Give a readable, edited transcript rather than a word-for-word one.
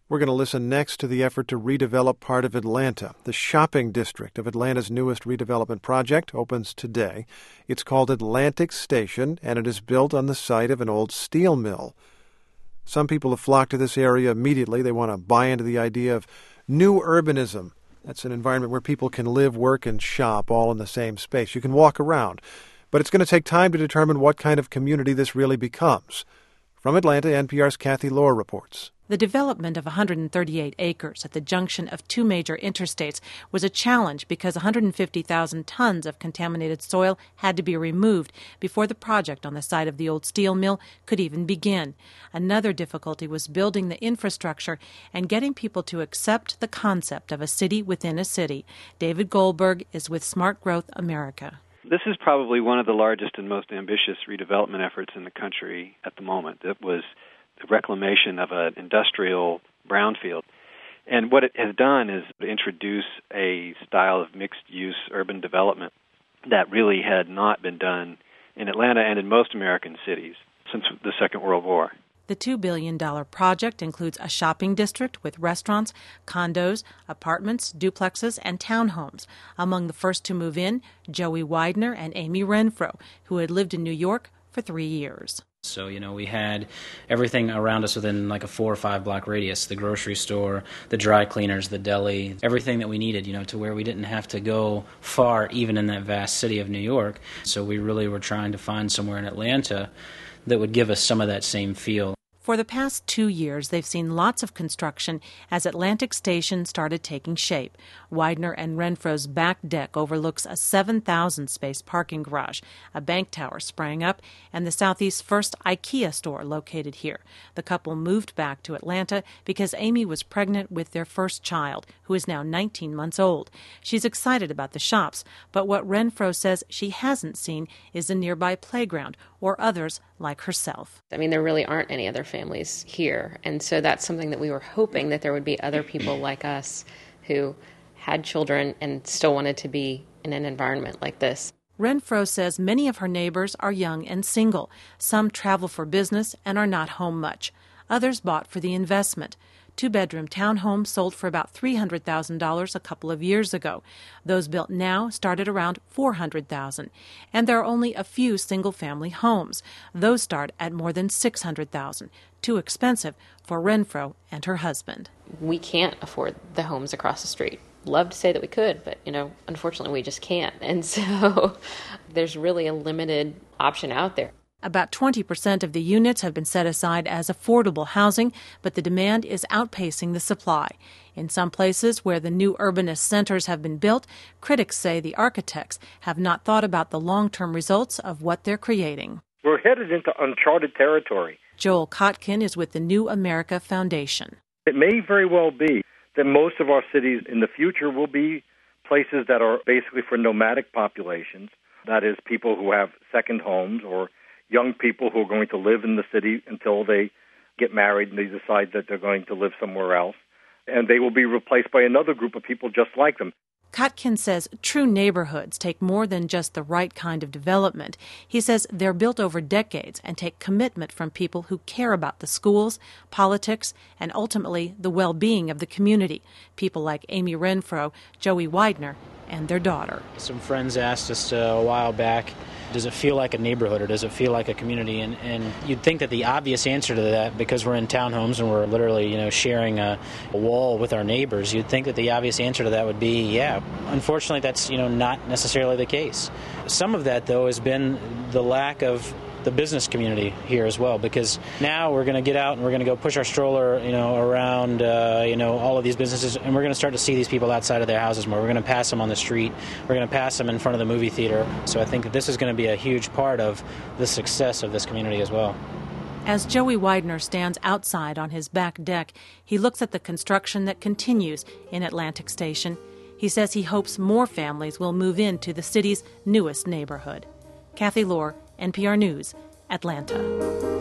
We're going to listen next to the effort to redevelop part of Atlanta. The shopping district of Atlanta's newest redevelopment project opens today. It's called Atlantic Station, and it is built on the site of an old steel mill. Some people have flocked to this area immediately. They want to buy into the idea of new urbanism. That's an environment where people can live, work, and shop all in the same space. You can walk around. But it's going to take time to determine what kind of community this really becomes. From Atlanta, NPR's Kathy Lohr reports. The development of 138 acres at the junction of two major interstates was a challenge because 150,000 tons of contaminated soil had to be removed before the project on the site of the old steel mill could even begin. Another difficulty was building the infrastructure and getting people to accept the concept of a city within a city. David Goldberg is with Smart Growth America. This is probably one of the largest and most ambitious redevelopment efforts in the country at the moment. It was the reclamation of an industrial brownfield. And what it has done is introduce a style of mixed-use urban development that really had not been done in Atlanta and in most American cities since the Second World War. The $2 billion project includes a shopping district with restaurants, condos, apartments, duplexes, and townhomes. Among the first to move in, Joey Widener and Amy Renfro, who had lived in New York for 3 years. So, we had everything around us within like a 4 or 5 block radius, the grocery store, the dry cleaners, the deli, everything that we needed, to where we didn't have to go far, even in that vast city of New York. So we really were trying to find somewhere in Atlanta that would give us some of that same feel. For the past 2 years, they've seen lots of construction as Atlantic Station started taking shape. Widener and Renfro's back deck overlooks a 7,000-space parking garage. A bank tower sprang up, and the Southeast's first IKEA store located here. The couple moved back to Atlanta because Amy was pregnant with their first child, who is now 19 months old. She's excited about the shops, but what Renfro says she hasn't seen is a nearby playground or others like herself. There really aren't any other families here, and so that's something that we were hoping that there would be other people like us who had children and still wanted to be in an environment like this. Renfro says many of her neighbors are young and single. Some travel for business and are not home much. Others bought for the investment. 2-bedroom townhomes sold for about $300,000 a couple of years ago. Those built now started around $400,000. And there are only a few single-family homes. Those start at more than $600,000. Too expensive for Renfro and her husband. We can't afford the homes across the street. Love to say that we could, but, unfortunately we just can't. And so there's really a limited option out there. About 20% of the units have been set aside as affordable housing, but the demand is outpacing the supply. In some places where the new urbanist centers have been built, critics say the architects have not thought about the long-term results of what they're creating. We're headed into uncharted territory. Joel Kotkin is with the New America Foundation. It may very well be that most of our cities in the future will be places that are basically for nomadic populations, that is, people who have second homes or young people who are going to live in the city until they get married and they decide that they're going to live somewhere else. And they will be replaced by another group of people just like them. Kotkin says true neighborhoods take more than just the right kind of development. He says they're built over decades and take commitment from people who care about the schools, politics, and ultimately the well-being of the community. People like Amy Renfro, Joey Widener, and their daughter. Some friends asked us a while back, does it feel like a neighborhood or does it feel like a community? And you'd think that the obvious answer to that, because we're in townhomes and we're literally, sharing a wall with our neighbors, you'd think that the obvious answer to that would be, yeah. Unfortunately, that's, not necessarily the case. Some of that, though, has been the lack of the business community here as well, because now we're going to get out and we're going to go push our stroller, around, all of these businesses, and we're going to start to see these people outside of their houses more. We're going to pass them on the street. We're going to pass them in front of the movie theater. So I think that this is going to be a huge part of the success of this community as well. As Joey Widener stands outside on his back deck, he looks at the construction that continues in Atlantic Station. He says he hopes more families will move into the city's newest neighborhood. Kathy Lohr, NPR News, Atlanta.